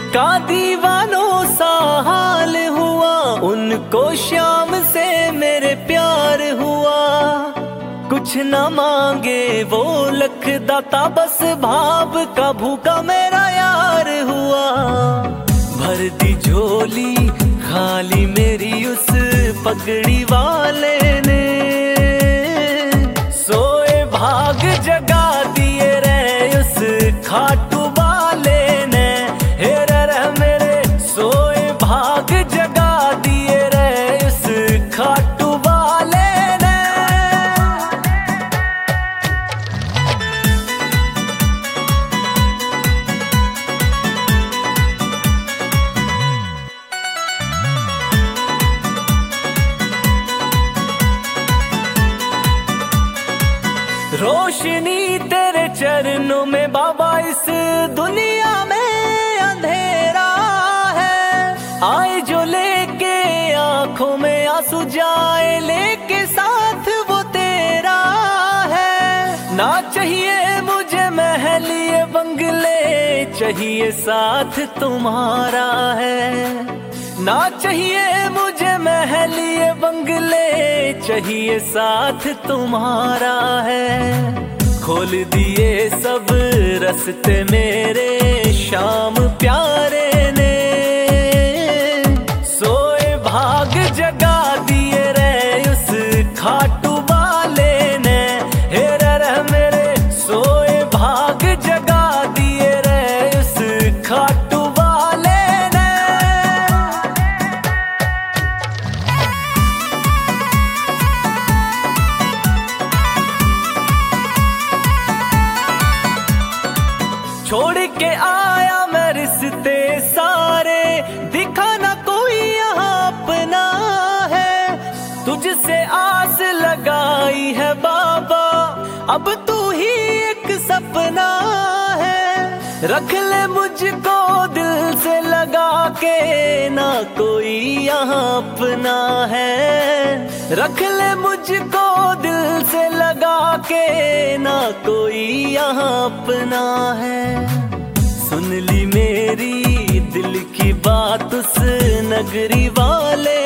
का दीवानों सा हाल हुआ, उनको शाम से मेरे प्यार हुआ। कुछ न मांगे वो लख दाता, बस भाव का भूखा मेरा यार हुआ। भर दी झोली खाली मेरी उस पगड़ी वाले ने, सोए भाग जगा दिए रे उस खाटू वाले ने। हे रे मेरे सोए भाग जगा दिए रे उस खाटू वाले ने। रोशनी तेरे चरणों में बाबा, इस दुनिया में अंधेरा है। आए जो लेके आंखों में आंसू, जाए लेके साथ वो तेरा है। ना चाहिए मुझे महल ये बंगले, चाहिए साथ तुम्हारा है। ना चाहिए मुझे महल ये बंगले, चाहिए साथ तुम्हारा है। खोल दिए सब रस्ते मेरे शाम प्यारे ने, सोए भाग जगा दिए रे उस खाटू वाले ने। हे रे मेरे सोए भाग जगा दिए रे उस खाटू वाले ने। छोड़ के आया मैं रिश्ते सारे, दिखा ना कोई यहाँ अपना है। तुझसे आस लगाई है बाबा, अब तू ही एक सपना है। रख ले मुझको दिल से लगा के, ना कोई यहाँ अपना है। रख ले मुझको दिल से लगा के, ना कोई यहाँ अपना है। सुन ली मेरी दिल की बात उस नगरी वाले